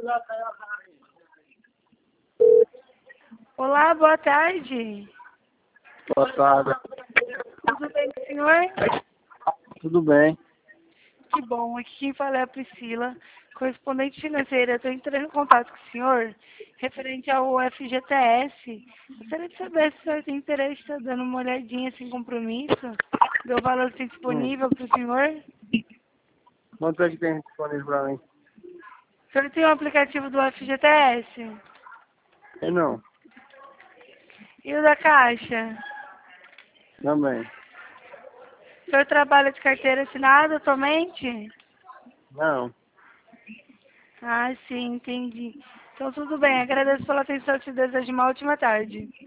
Olá, boa tarde. Boa tarde. Tudo bem com o senhor? Tudo bem? Que bom, aqui quem fala é a Priscila, correspondente financeira. Estou entrando em contato com o senhor referente ao FGTS. Gostaria de saber se o senhor tem interesse em estar dando uma olhadinha sem compromisso, ver o valor que tem disponível para o senhor. Quanto é que tem disponível para mim? O senhor tem o aplicativo do FGTS? Eu não. E o da Caixa? Também. O senhor trabalha de carteira assinada atualmente? Não. Ah, sim, entendi. Então tudo bem, agradeço pela atenção e te desejo uma ótima tarde.